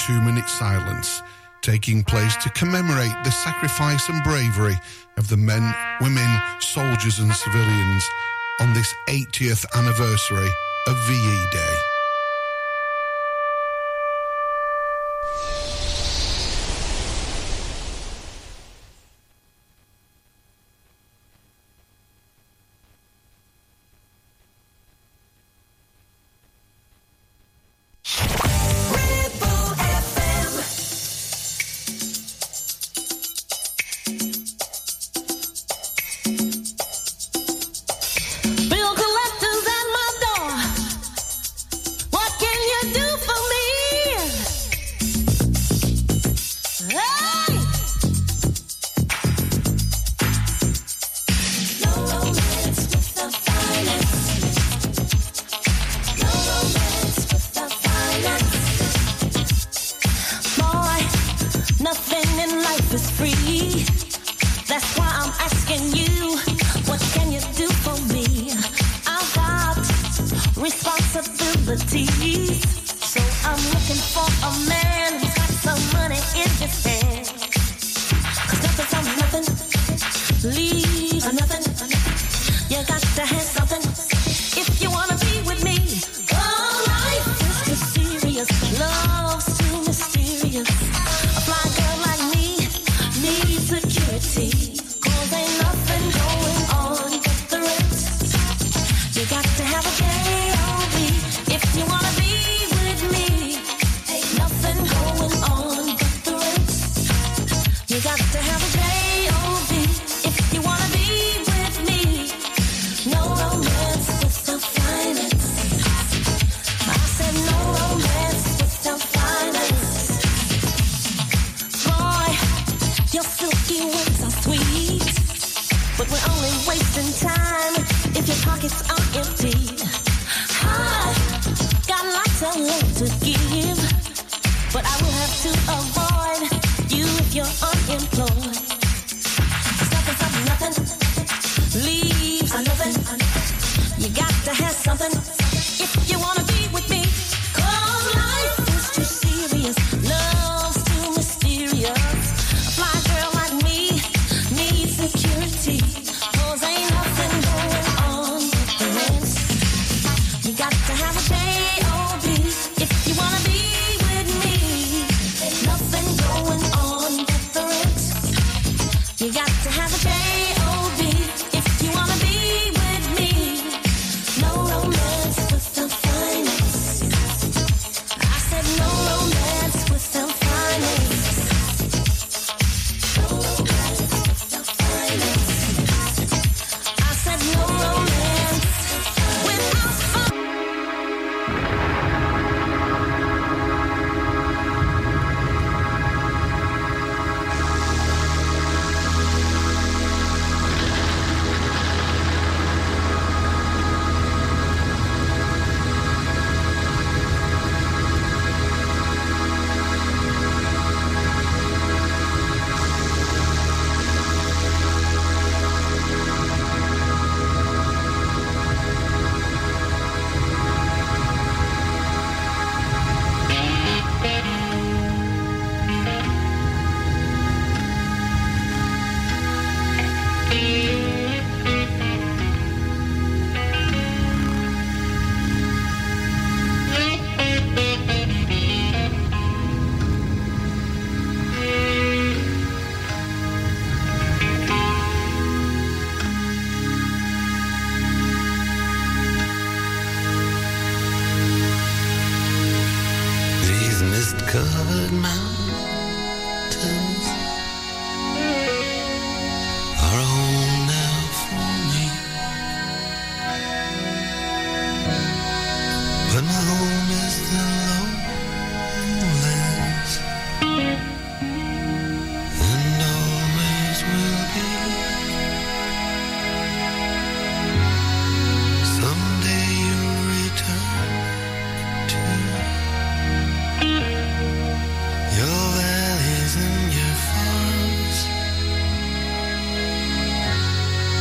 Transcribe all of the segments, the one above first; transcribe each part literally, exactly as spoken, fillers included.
two-minute silence taking place to commemorate the sacrifice and bravery of the men, women, soldiers and civilians on this eightieth anniversary of V E Day.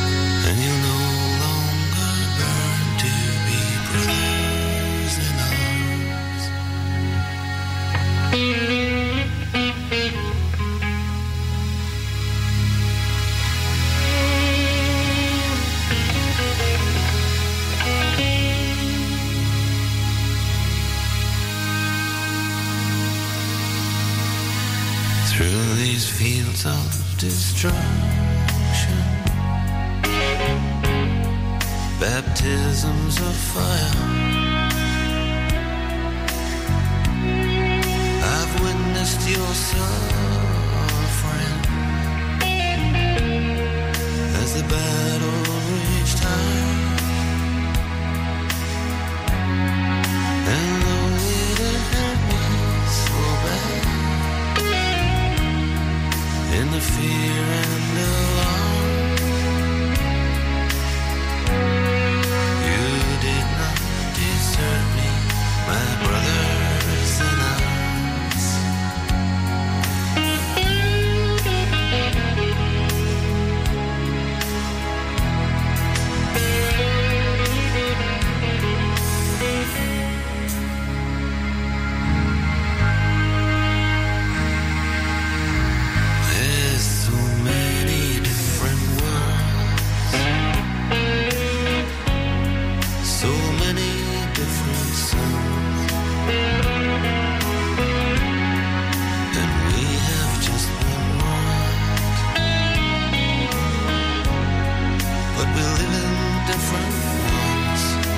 And you'll no longer burn to be brothers in arms. through these fields of destruction. Baptisms of fire. I've witnessed your suffering as the battle reached high. And though it hurt me so bad, in the fear and alarm, you did not desert me, my brothers in arms. There's so many different worlds, so many different suns, and we have just one world, but we live in different ones.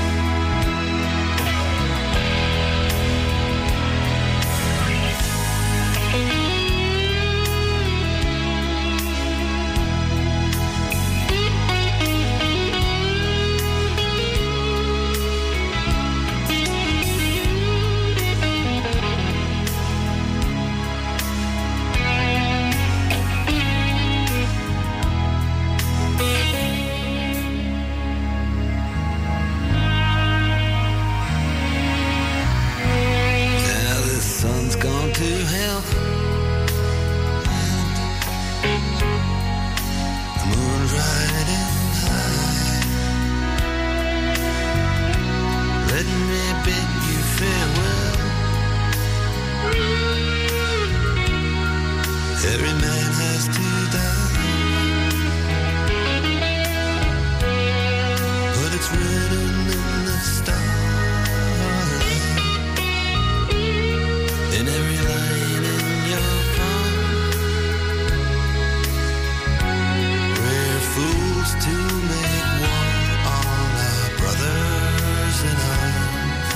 Now the sun's gone to hell, the moon's riding high. Let me bid you farewell. Every man has to die, but it's written in the stars, in every line in your palm. We're fools to make one, all our brothers in arms.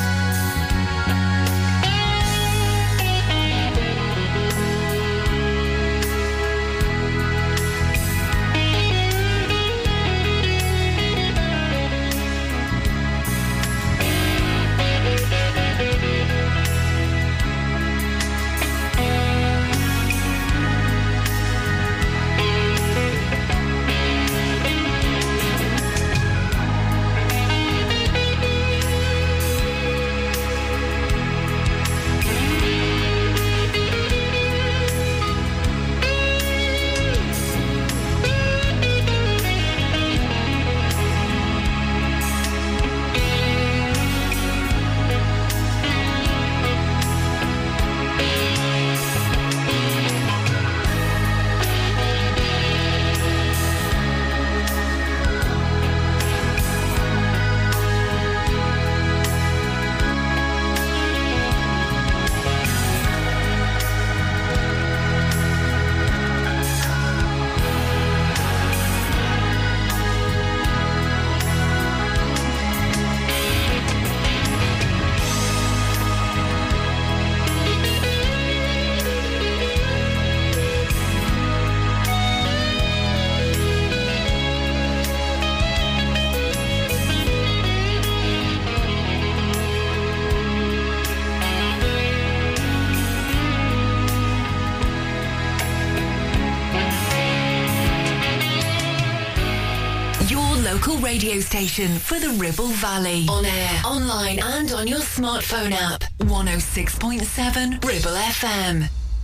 Local radio station for the Ribble Valley. On air, online and on your smartphone app. one oh six point seven Ribble F M.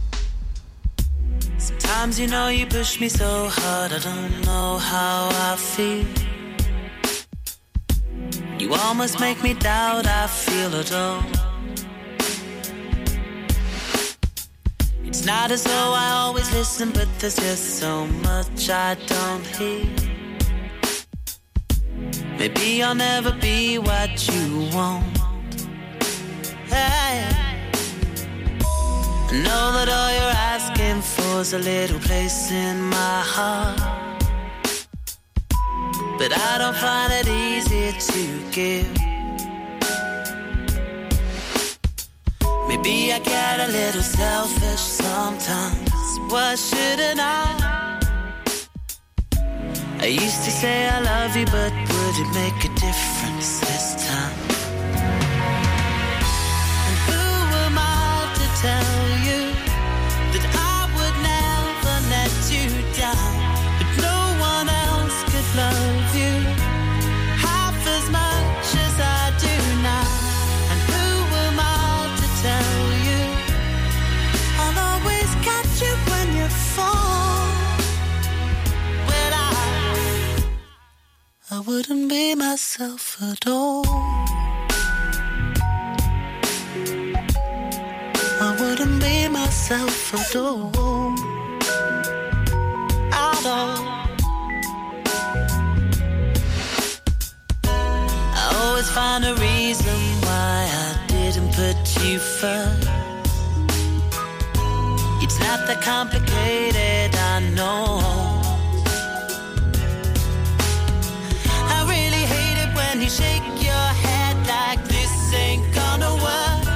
Sometimes you know you push me so hard, I don't know how I feel. You almost make me doubt I feel at all. It's not as though I always listen, but there's just so much I don't hear. Maybe I'll never be what you want. Hey, I know that all you're asking for yours a little place in my heart, but I don't find it easy to give. Maybe I get a little selfish sometimes. Why shouldn't I? I used to say I love you, but would it make a difference this time? And who am I to tell you that I would never let you down? But no one else could love you half as much as I do now. And who am I to tell you I'll always catch you when you fall? Well, I, I wouldn't be myself at all. I wouldn't be myself at all. At all. I always find a reason why I didn't put you first. It's not that complicated, I know. I really hate it when you shake your head like this ain't gonna work.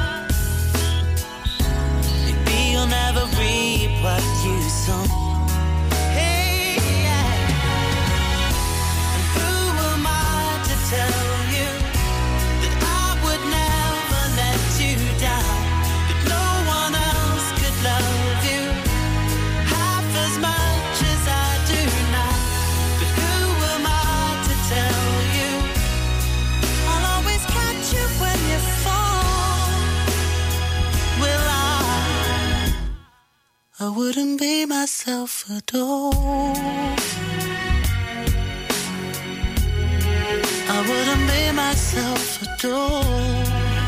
Maybe you'll never reap what you sow. Hey, yeah. And who am I to tell you that I would never let you down? That no one else could love you half as much as I do now. But who am I to tell you I'll always catch you when you fall? Well, I I wouldn't be myself at all. I wouldn't be myself at all.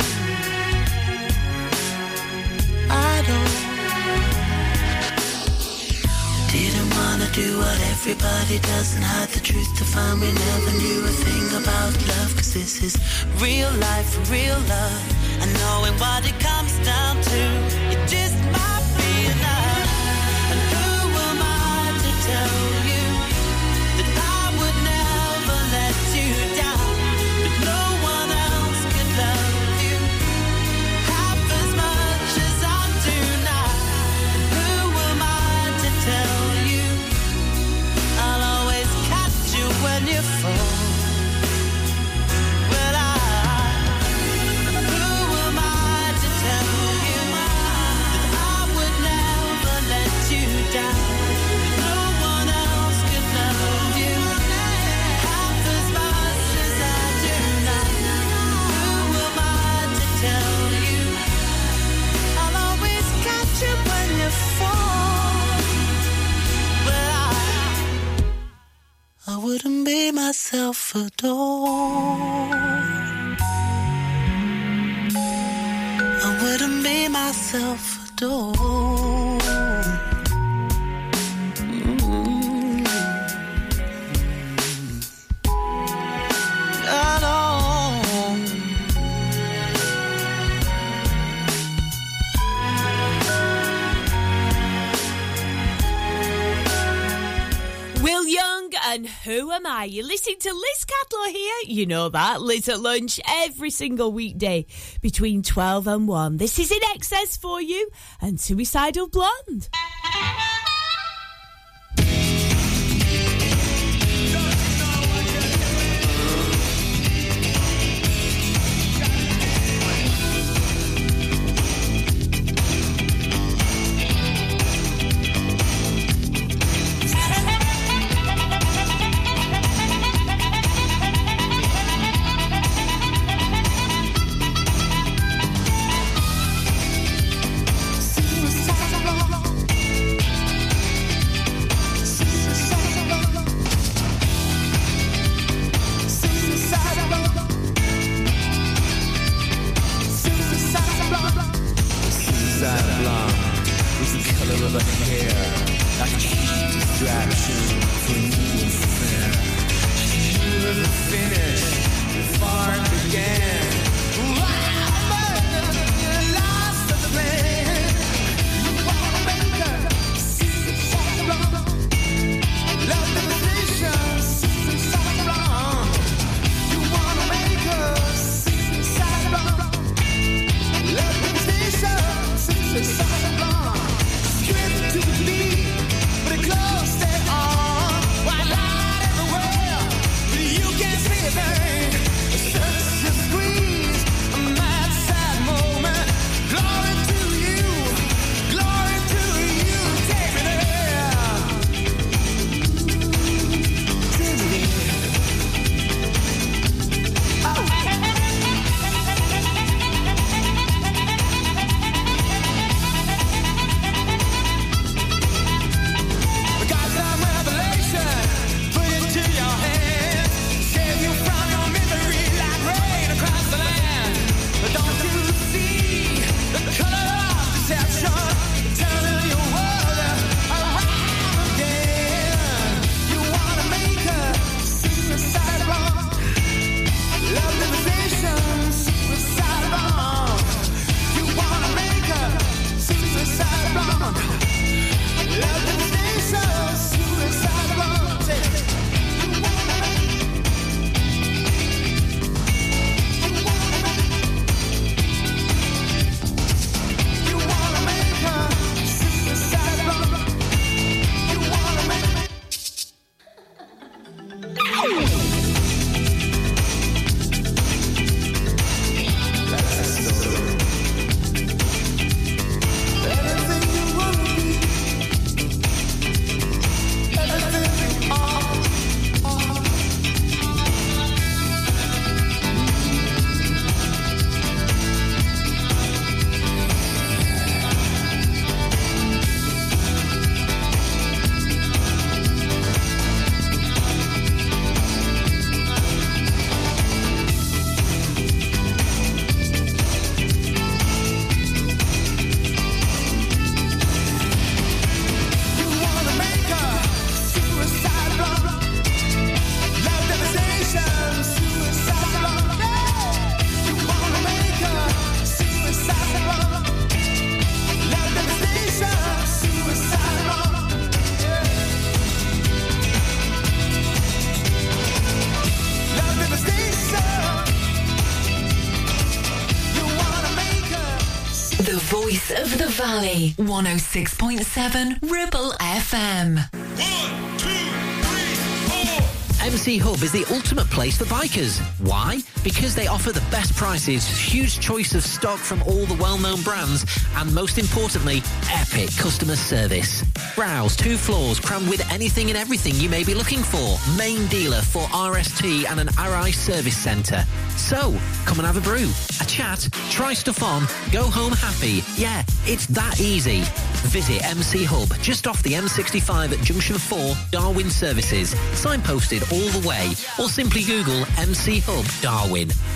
I don't. Didn't wanna do what everybody does and hide the truth to find we never knew a thing about love. Cause this is real life, real love. And knowing what it comes down to, it just might be enough. And who am I to tell you that I would never let you down? But no one else could love you half as much as I do now. And who am I to tell you I'll always catch you when you fall? Well, I, who am I to tell you that I would never let you down? No one else could love you half as much as I do now. Who am I to tell you I'll always catch you when you fall? Well, I, I wouldn't be myself at all. I wouldn't be myself at all. Mm. At all. Will Young and Who Am I? You listen to Liz Cadlow here. You know that. Liz at lunch every single weekday between twelve and one. This is In Excess for you and Suicidal Blonde. The voice of the valley. one oh six point seven Ribble F M. One, two, three, four. M C Hub is the ultimate place for bikers. Why? Because they offer the best prices, huge choice of stock from all the well-known brands, and most importantly, epic customer service. Browse two floors crammed with anything and everything you may be looking for. Main dealer for R S T and an R I service centre. So, come and have a brew, a chat, try stuff on, go home happy. Yeah, it's that easy. Visit M C Hub, just off the M sixty-five at Junction four, Darwin Services. Signposted all the way, or simply Google M C Hub Darwin.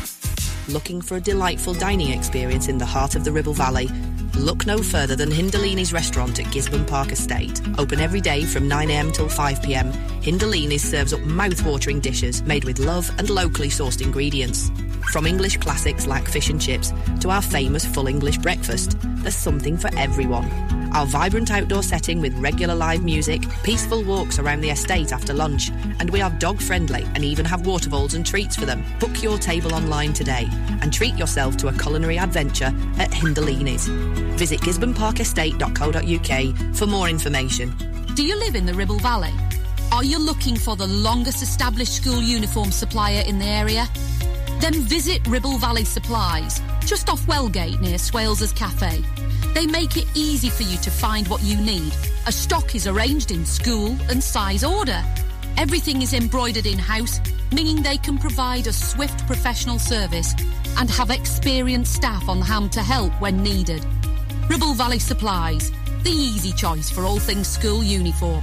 Looking for a delightful dining experience in the heart of the Ribble Valley? Look no further than Hindalini's restaurant at Gisborne Park Estate. Open every day from nine a m till five p m. Hindalini's serves up mouth-watering dishes made with love and locally sourced ingredients. From English classics like fish and chips to our famous full English breakfast, there's something for everyone. Our vibrant outdoor setting with regular live music, peaceful walks around the estate after lunch, and we are dog-friendly and even have water bowls and treats for them. Book your table online today and treat yourself to a culinary adventure at Hindalini's. Visit gisborne park estate dot co dot u k for more information. Do you live in the Ribble Valley? Are you looking for the longest established school uniform supplier in the area? Then visit Ribble Valley Supplies, just off Wellgate near Swales's Cafe. They make it easy for you to find what you need, as stock is arranged in school and size order. Everything is embroidered in-house, meaning they can provide a swift professional service and have experienced staff on hand to help when needed. Ribble Valley Supplies, the easy choice for all things school uniform.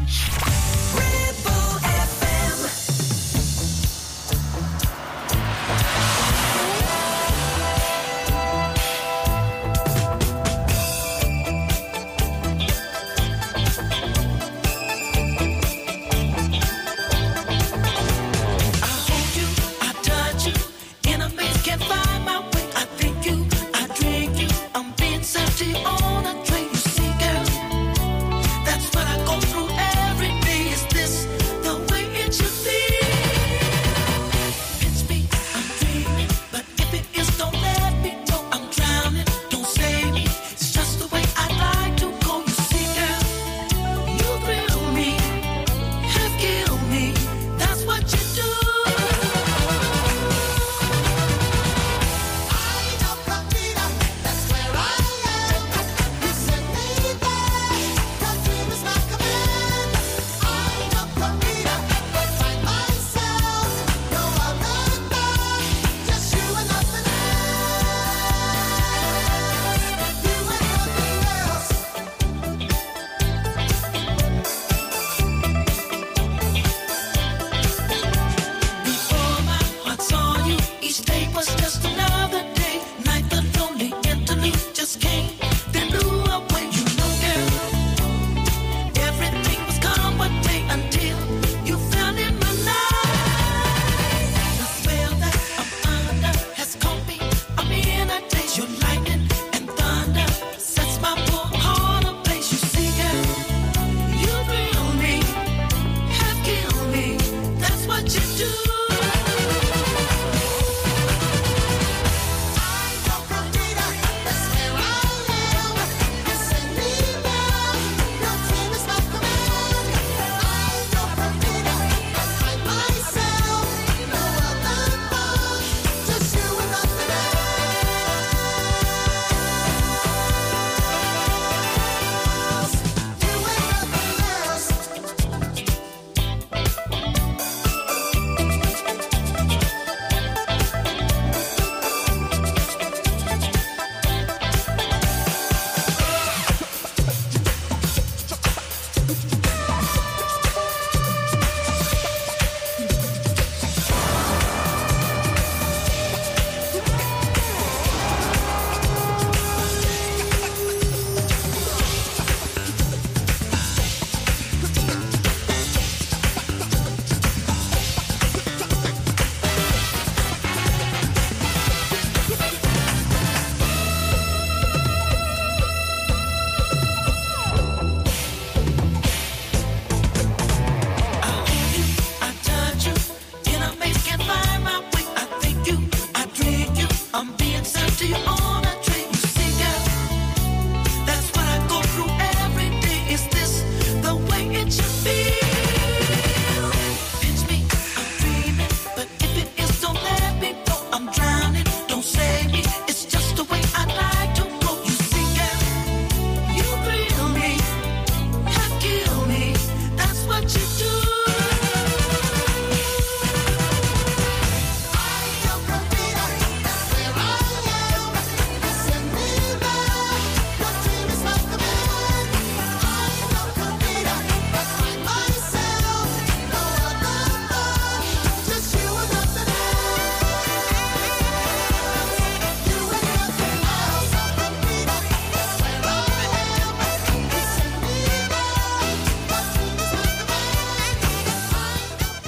On a train, you see, girl. That's what I go through every day. Is this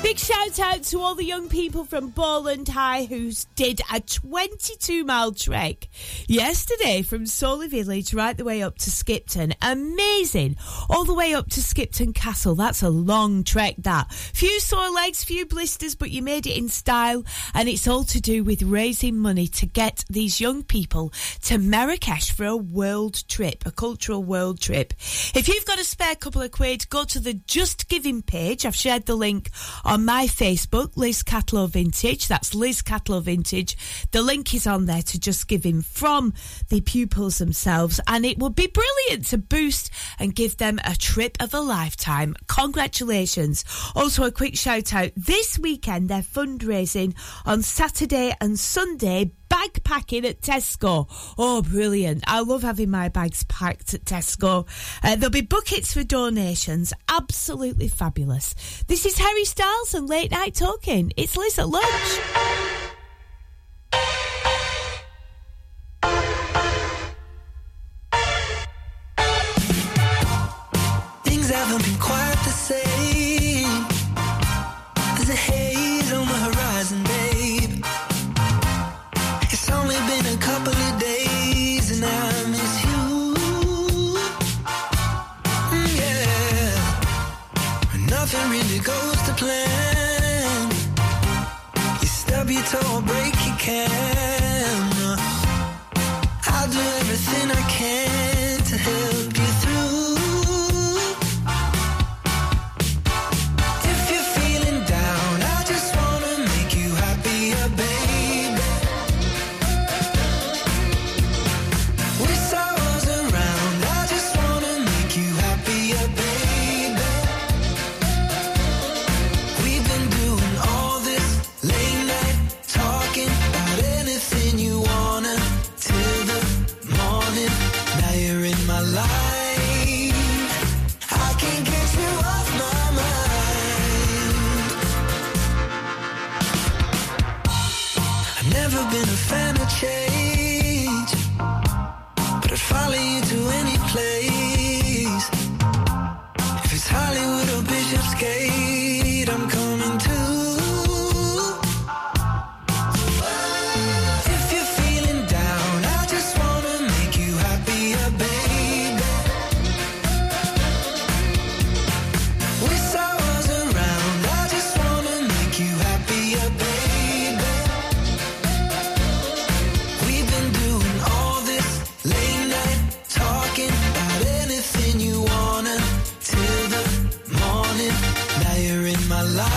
Big shout out to all the young people from Bowland High who did a twenty-two mile trek yesterday from Soley Village right the way up to Skipton. Amazing. All the way up to Skipton Castle. That's a long trek, that. Few sore legs, few blisters, but you made it in style, and it's all to do with raising money to get these young people to Marrakesh for a world trip, a cultural world trip. If you've got a spare couple of quid, go to the Just Giving page. I've shared the link on my Facebook, Liz Catlow Vintage. That's Liz Catlow Vintage. The link is on there to Just Giving from the pupils themselves, and it would be brilliant to boost and give them a trip of a lifetime. Congratulations. Also a quick shout out, this weekend they're fundraising on Saturday and Sunday, bagpacking at Tesco. Oh, brilliant. I love having my bags packed at Tesco. Uh, there'll be buckets for donations. Absolutely fabulous. This is Harry Styles and Late Night Talking. It's Liz at Lunch. Things haven't been quite the same. There's a haze on the horizon, babe. It's only been a couple of days and I miss you. Mm, yeah. Nothing really goes to plan. You stub your toe or break your can. I'll do everything I can to help you through. If you're feeling down, I just wanna make you happier, baby. Wish I was around, I just wanna make you happier, baby. We've been doing all this late night talking about anything you wanna till the morning. Now you're in my life. I can't get you off my mind. I've never been a fan of change, but I'd follow you to any place. If it's Hollywood or Bishopsgate, I'm coming too. If you're feeling down, I just wanna make you happier, baby. Wish I was around, I just wanna make you happier, baby. We've been doing all this late night talking about anything you wanna till the morning. Now you're in my life.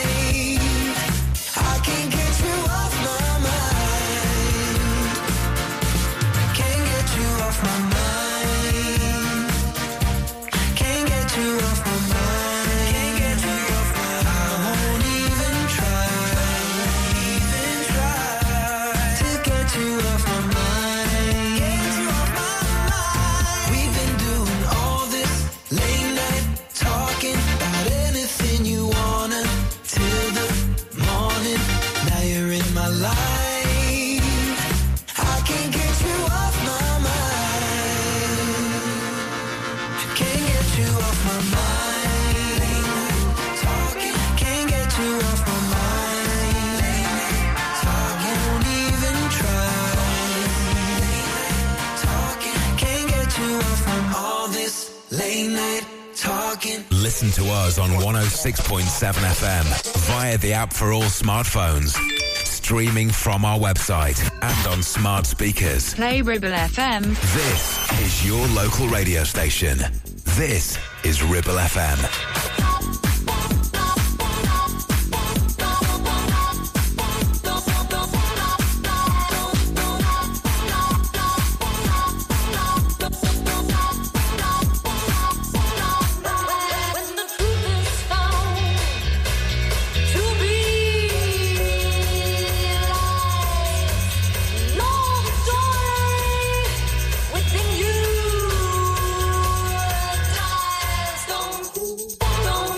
I can't get you off my mind. Can't get you off my mind. Can't get you off my mind. Can't get you off my mind. I won't even try, even try to get you off my mind. Get you off my mind. We've been doing all this late night talking about anything you wanna till the morning. Now you're in my life. I can't get you off my mind. Can't get you off my mind. Talking, can't get you off my mind. Talking, won't even try. Talking, can't get you off my all this late night talking. Listen to us on one oh six point seven F M via the app for all smartphones. Streaming from our website and on smart speakers. Play Ribble F M. This is your local radio station. This is Ribble F M. When the truth is found to be lies, know the joy within you dies. Don't, don't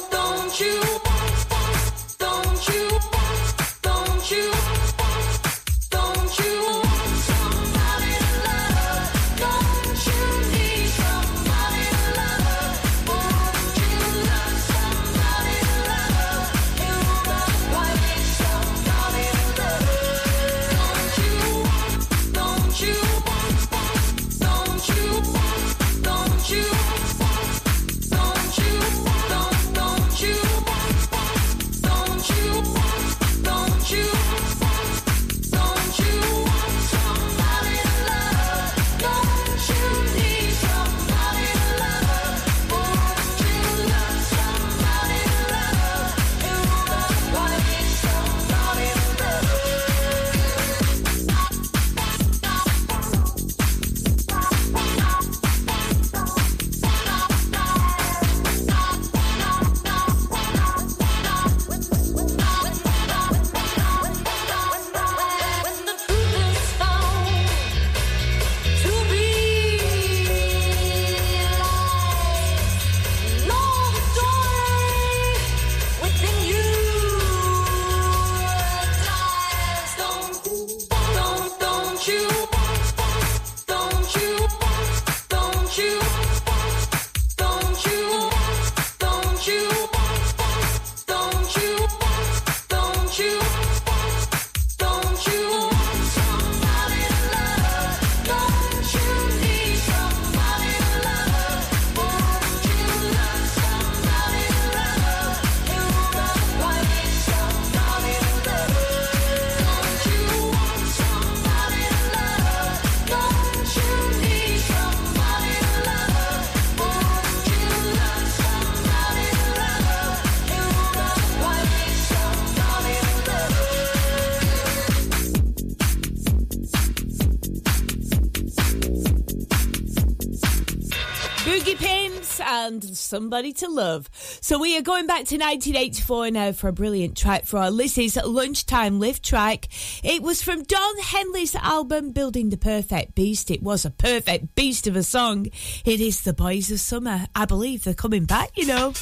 and Somebody to Love. So we are going back to nineteen eighty-four now for a brilliant track for our Lizzie's Lunchtime Live track. It was from Don Henley's album Building the Perfect Beast. It was a perfect beast of a song. It is the Boys of Summer. I believe they're coming back, you know.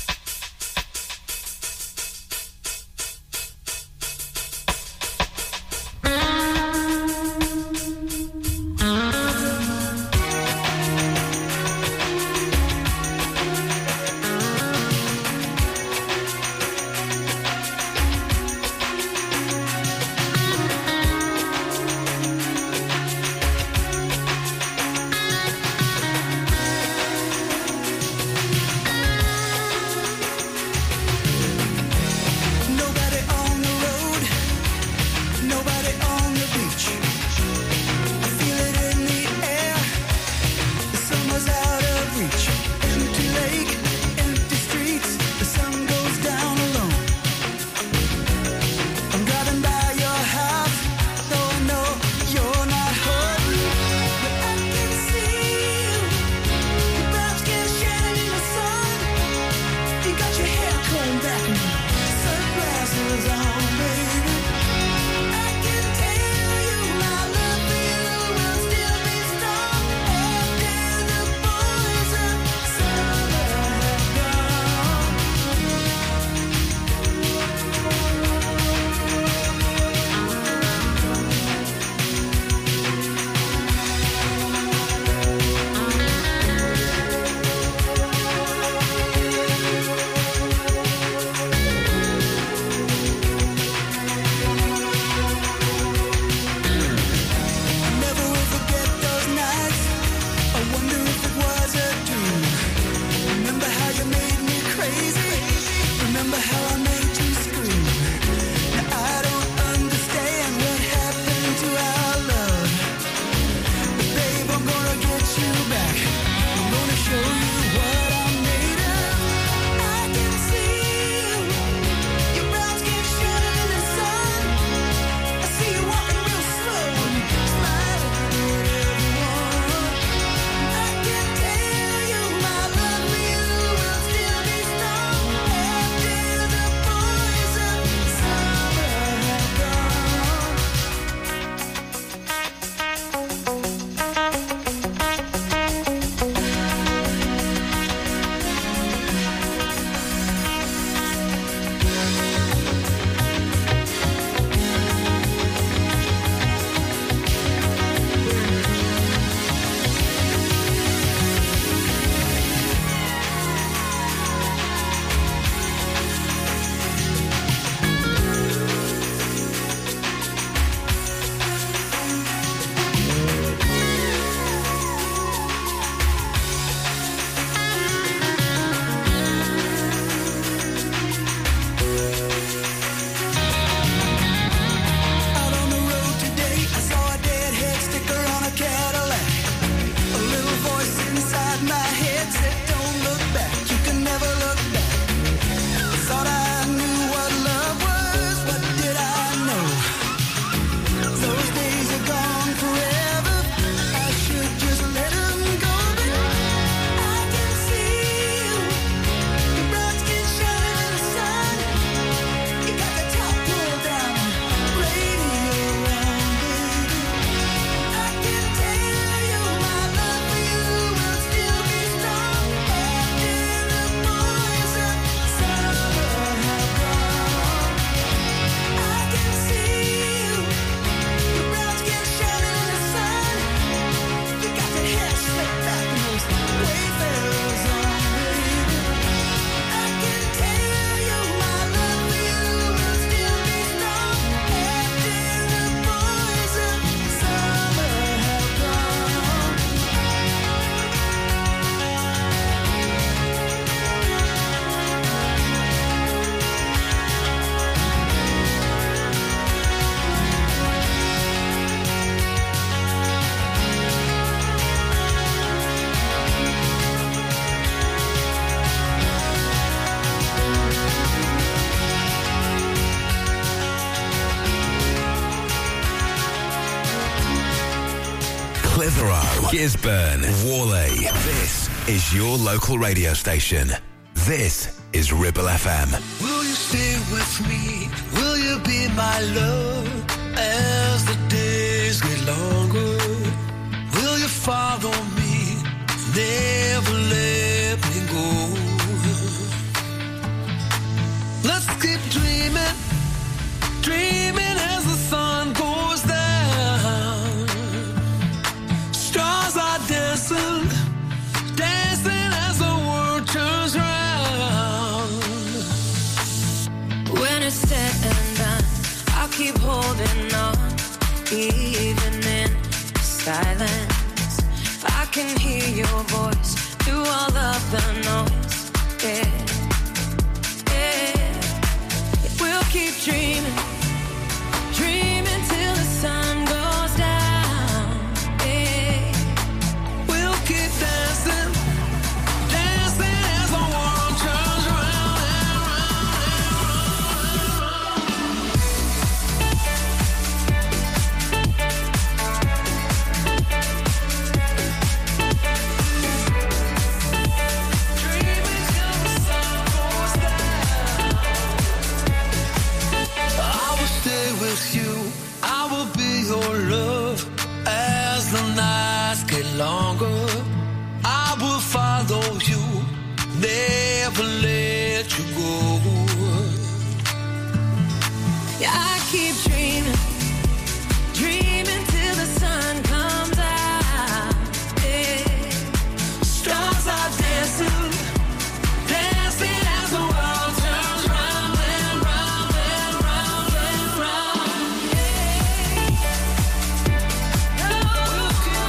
Clitheroe, Gisburn, Whalley. This is your local radio station. This is Ribble F M. Will you stay with me? Will you be my love as the days get longer? Will you follow me? Never let me go. Let's keep dreaming, dreaming as the sun goes down. Stars are dancing, dancing as the world turns round. When it's said and done, I'll keep holding on, even in silence. If I can hear your voice through all of the noise, yeah, yeah. We'll keep dreaming, dreaming till the sun goes down, yeah. We'll keep dancing, dancing as the world turns round and dreaming till the sun goes down. I will stay with you, I will be your love as the nights get longer. I will follow you, never let you go. Yeah, I keep dreaming, dreaming till the sun comes out, yeah. Stars are dancing, dancing as the world turns round and round and round and round. We'll keep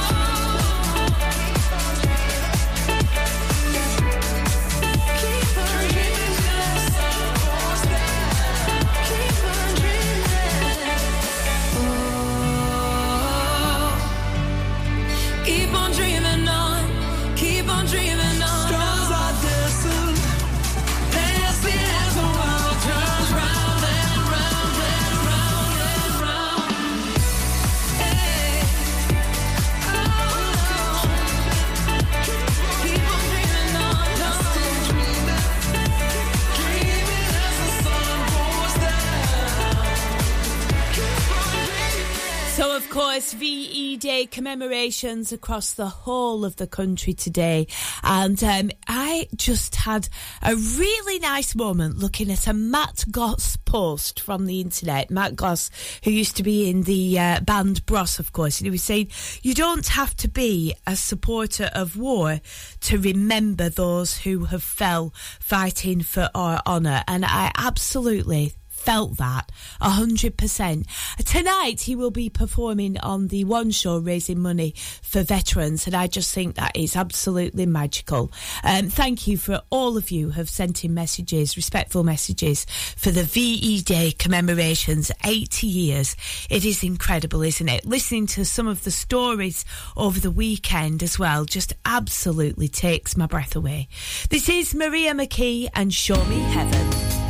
Keep on dreaming till the sun goes down. Keep on dreaming. Oh, keep on dreaming on. Keep on dreaming on. Stars are dancing, dancing as the world turns round and round and round and round. Hey. Oh, keep on dreaming on. Dreaming, dreaming as the sun goes down. So, of course, V E Day commemorations across the whole of the country today. And um, I just had a really nice moment looking at a Matt Goss post from the internet. Matt Goss, who used to be in the uh, band Bros, of course. And he was saying, you don't have to be a supporter of war to remember those who have fell fighting for our honour. And I absolutely felt that a hundred percent. Tonight he will be performing on the One Show raising money for veterans, and I just think that is absolutely magical. Um, thank you for all of you who have sent in messages, respectful messages for the V E Day commemorations, eighty years. It is incredible, isn't it? Listening to some of the stories over the weekend as well just absolutely takes my breath away. This is Maria McKee and Show Me Heaven.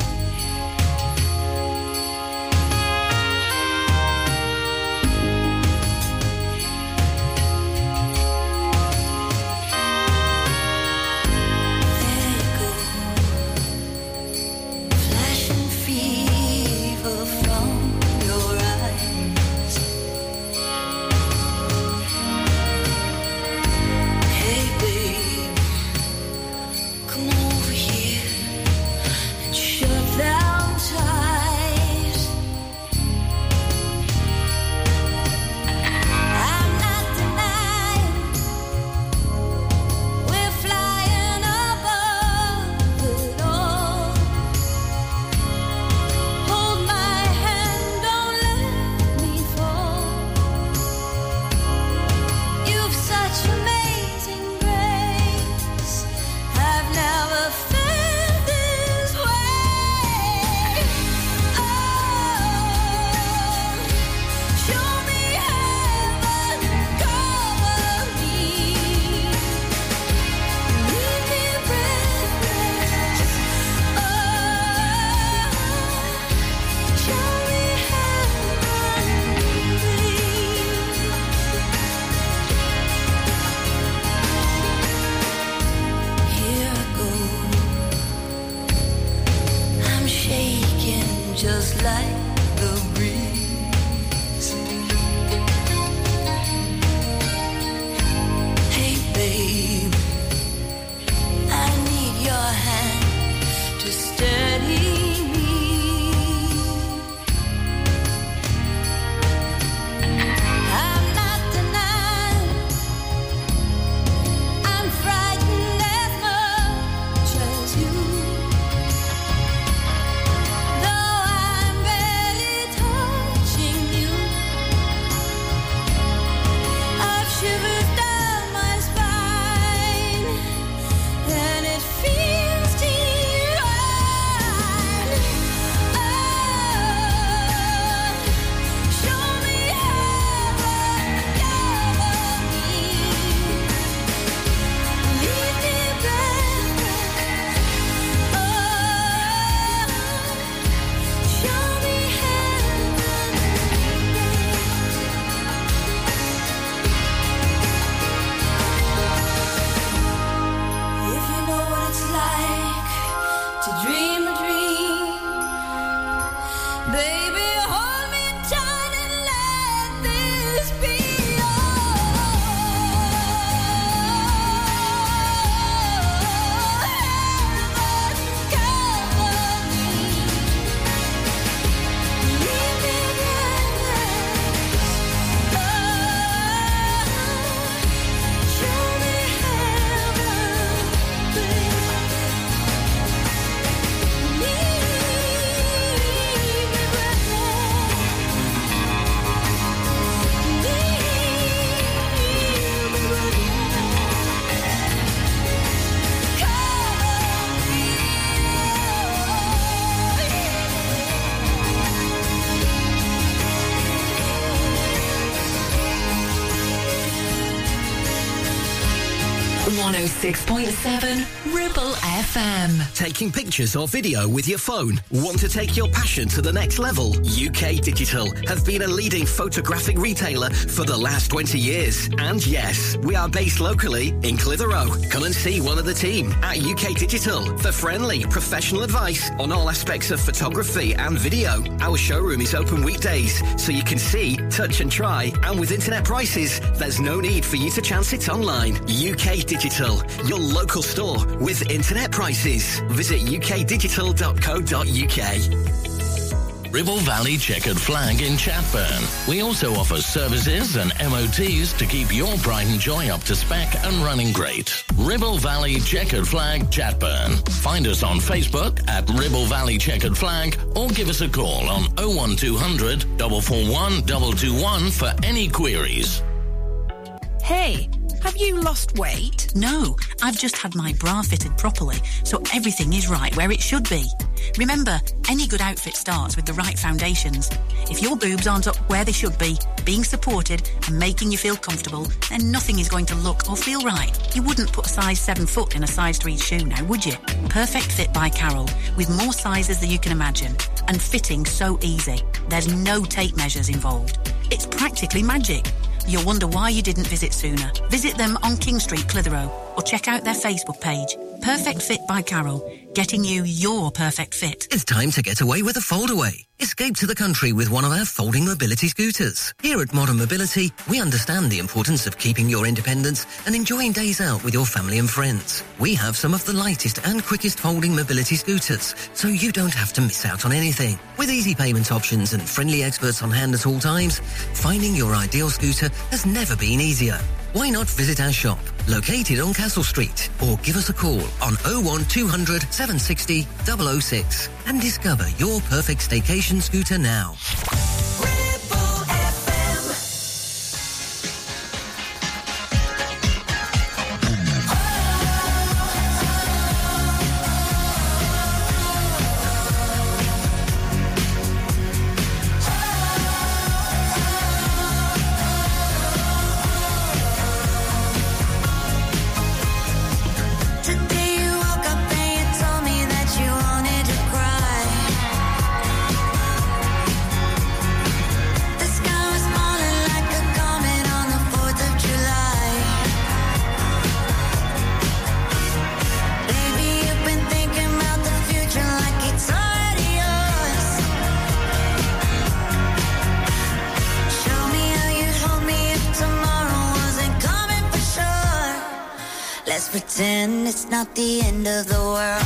Flashing fever from your eyes. Hey babe, come over here and show just like the breeze. Hey babe, I need your hand to steady one oh six point seven Ribble F M. Taking pictures or video with your phone? Want to take your passion to the next level? U K Digital have been a leading photographic retailer for the last twenty years. And yes, we are based locally in Clitheroe. Come and see one of the team at U K Digital for friendly, professional advice on all aspects of photography and video. Our showroom is open weekdays, so you can see, touch and try. And with internet prices, there's no need for you to chance it online. U K Digital, your local store with internet prices. Visit u k digital dot co dot u k. Ribble Valley Checkered Flag in Chatburn. We also offer services and M O Ts to keep your pride and joy up to spec and running great. Ribble Valley Checkered Flag, Chatburn. Find us on Facebook at Ribble Valley Checkered Flag or give us a call on oh one two hundred, four four one, two two one for any queries. Hey, have you lost weight? No, I've just had my bra fitted properly, so everything is right where it should be. Remember, any good outfit starts with the right foundations. If your boobs aren't up where they should be, being supported and making you feel comfortable, then nothing is going to look or feel right. You wouldn't put a size seven foot in a size three shoe now, would you? Perfect Fit by Carol, with more sizes than you can imagine, and fitting so easy. There's no tape measures involved. It's practically magic. You'll wonder why you didn't visit sooner. Visit them on King Street, Clitheroe, or check out their Facebook page. Perfect Fit by Carol, getting you your perfect fit. It's time to get away with a foldaway. Escape to the country with one of our folding mobility scooters. Here at Modern Mobility, we understand the importance of keeping your independence and enjoying days out with your family and friends. We have some of the lightest and quickest folding mobility scooters, so you don't have to miss out on anything. With easy payment options and friendly experts on hand at all times, finding your ideal scooter has never been easier. Why not visit our shop, located on Castle Street, or give us a call on oh one two hundred, seven six oh, double oh six and discover your perfect staycation scooter now. Told me that you wanted to cry. pretend it's not the end of the world.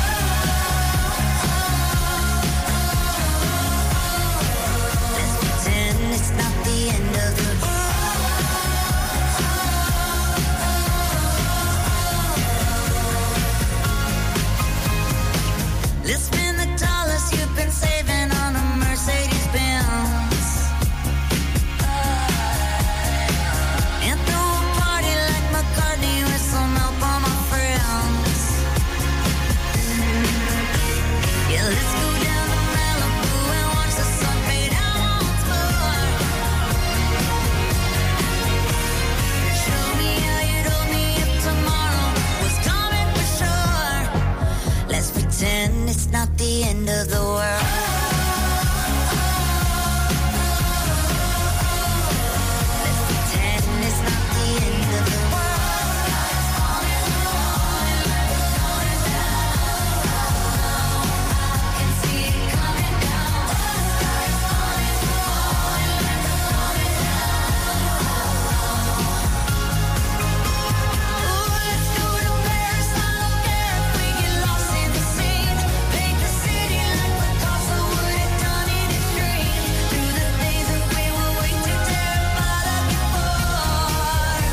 Let's pretend it's not the end of the world. Let's spend the dollars you've been saving on a Mercedes Benz. Pretend it's not the end of the world. Let's pretend it's not the end of the world. I can see it coming down. Ooh, let's go to Paris, I don't care if we get lost in the scene. Paint the city like Picasso would have done in his dream. Through the days that we were way too terrified of before.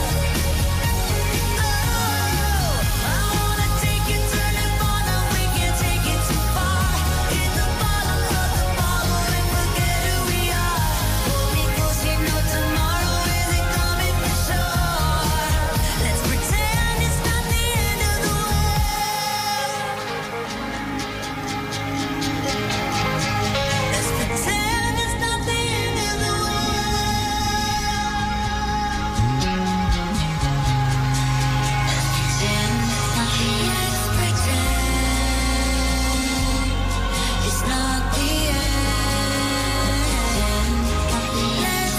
Oh, I wanna take you, turn it on, now we can't take it too far. Hit the bottom of the bottle and forget who we are. Hold me close, you know tomorrow isn't coming for sure. Let's pretend it's not the end of the world. Let's pretend it's not the end of the It's not the end. Let's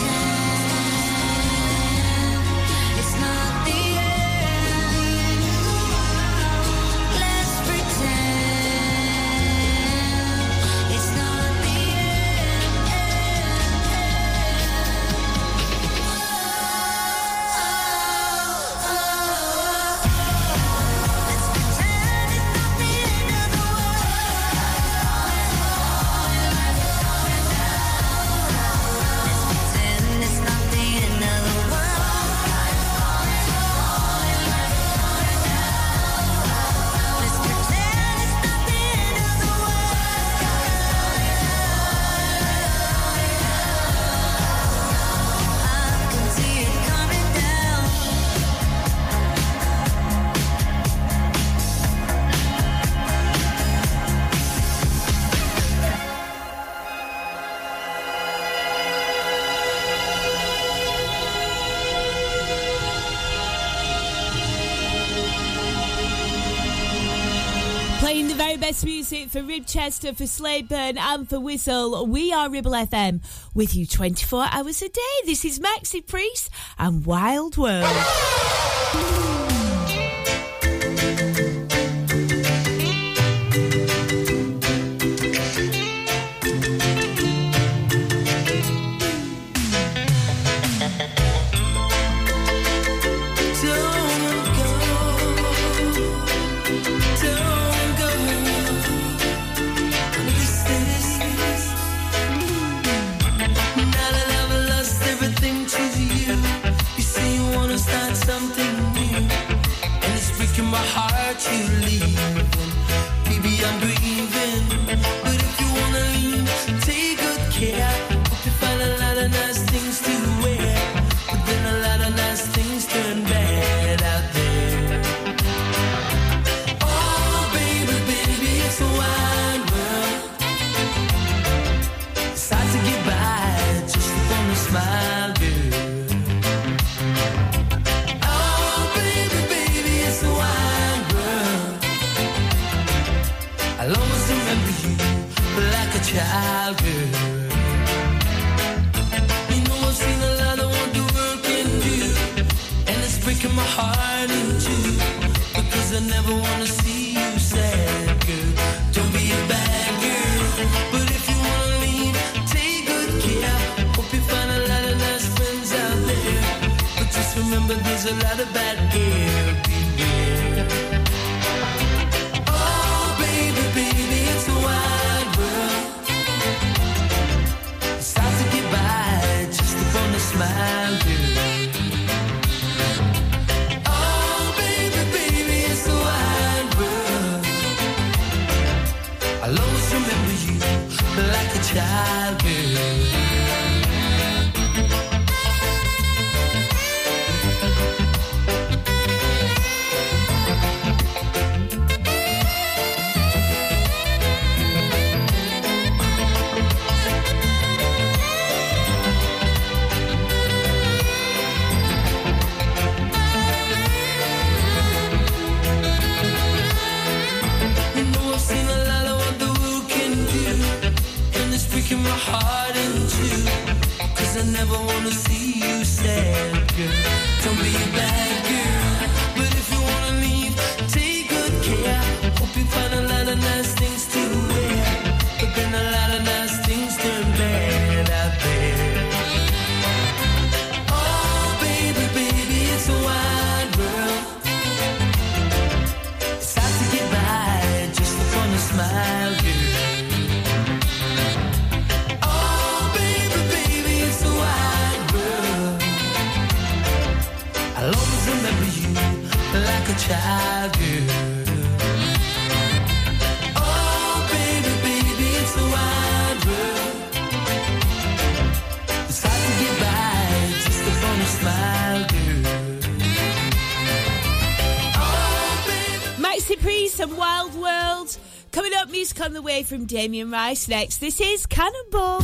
pretend it's not the end. Let's pretend it's not the Pretend it's not the end of the world. Let's pretend it's not the end of the world. I can see it coming down. Playing the very best music for Ribchester, for Sladeburn and for Whistle. We are Ribble F M with you twenty-four hours a day. This is Maxi Priest and Wild World. Now that I've lost everything to you, you say you wanna start something new, and it's breaking my heart to leave. Baby, I'm grieving, but if you wanna leave, take good care. Hope you find a lot of nice things to wear, but then a lot of nice things turn bad out there. Oh, baby, baby, it's a wide world. It's hard to get by just on a smile, girl. Oh, baby, baby, it's a wide world. I'll always remember you like a child, girl. You know I've seen a lot of what the world can do, and it's breaking my heart in two, because I never wanna see you sad, girl. Don't be a bad girl, but if you wanna leave, take good care. Hope you find a lot of nice friends out there, but just remember there's a lot of bad air. Beware. remember you like a child girl. Breaking my heart in two, 'cause I never wanna see you sad, girl. Don't be a bad girl, but if you wanna leave, take good care. Hope you find a lot of nice things to wear, but then a lot of nice things turn bad out there. Oh baby, baby, it's a wide world. It's hard to get by just upon a smile, girl. I'll always remember you like a child girl. Oh, baby, baby, it's a wide world. It's hard to get by just upon a smile, girl. Oh, baby. Maxi Priest and Wild World. Coming up, music on the way from Damien Rice next. This is Cannonball.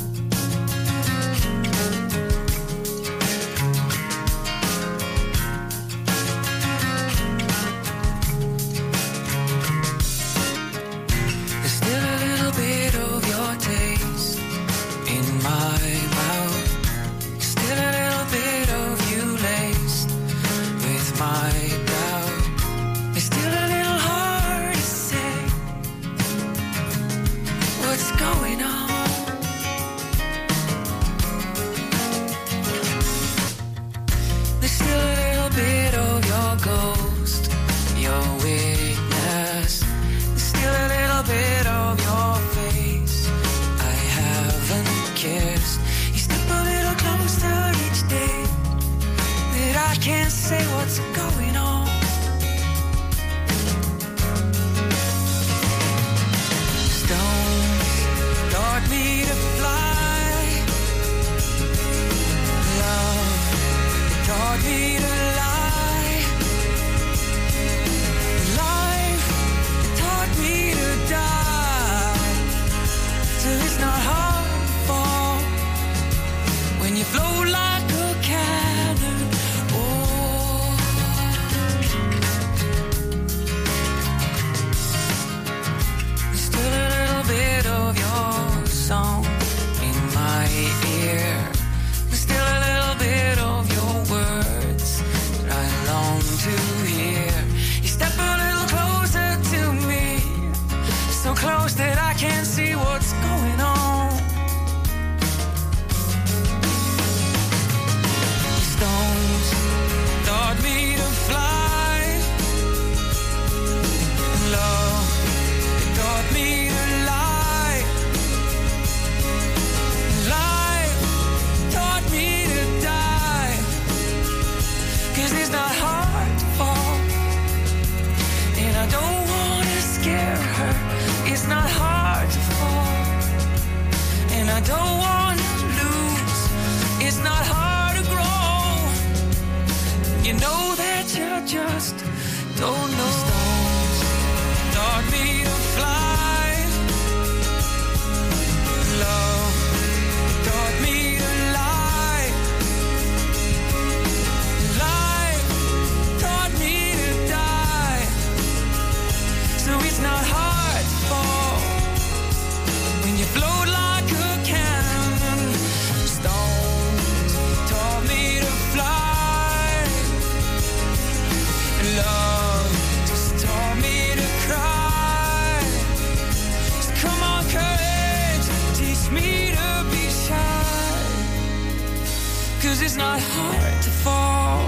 It's not hard to fall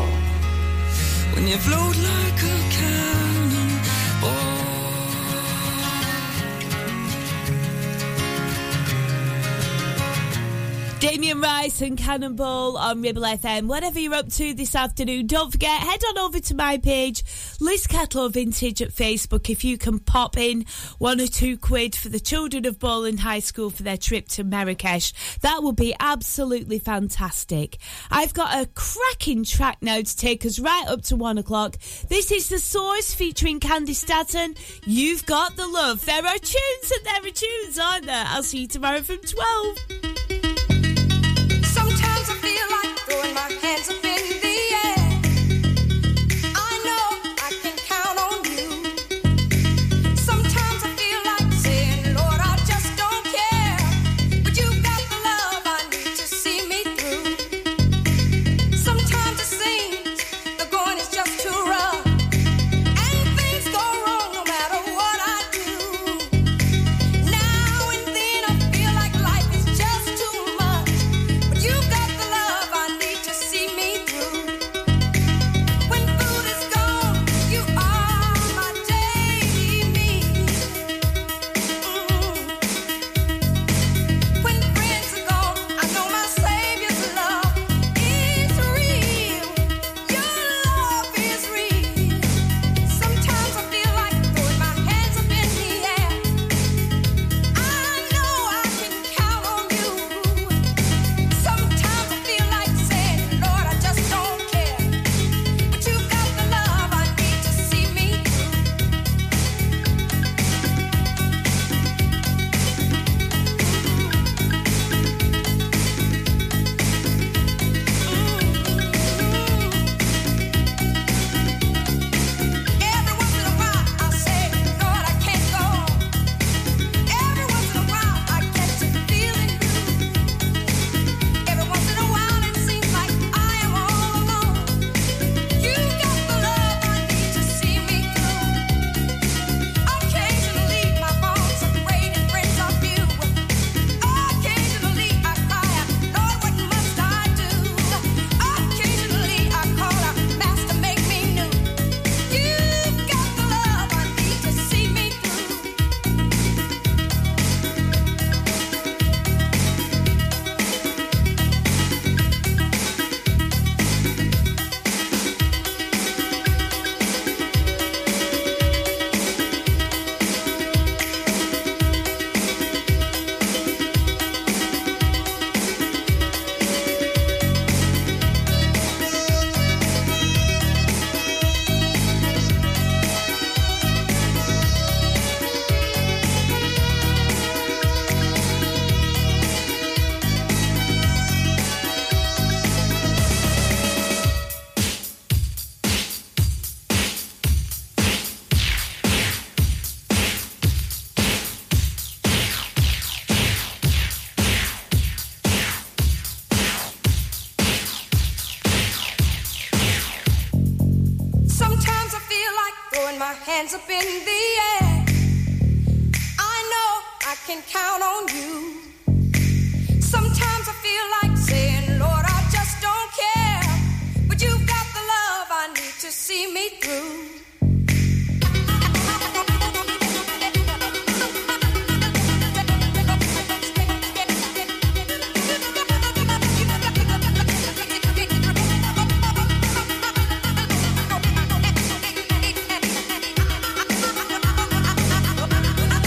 when you float like a cannonball. Damien Rice and Cannonball on Ribble F M. Whatever you're up to this afternoon, don't forget, head on over to my page, Liz Catlow Vintage at Facebook. If you can pop in one or two quid for the children of Bowling High School for their trip to Marrakesh, that will be absolutely fantastic. I've got a cracking track now to take us right up to one o'clock. This is The Source featuring Candy Staton. You've got the love. There are tunes and there are tunes, aren't there? I'll see you tomorrow from twelve.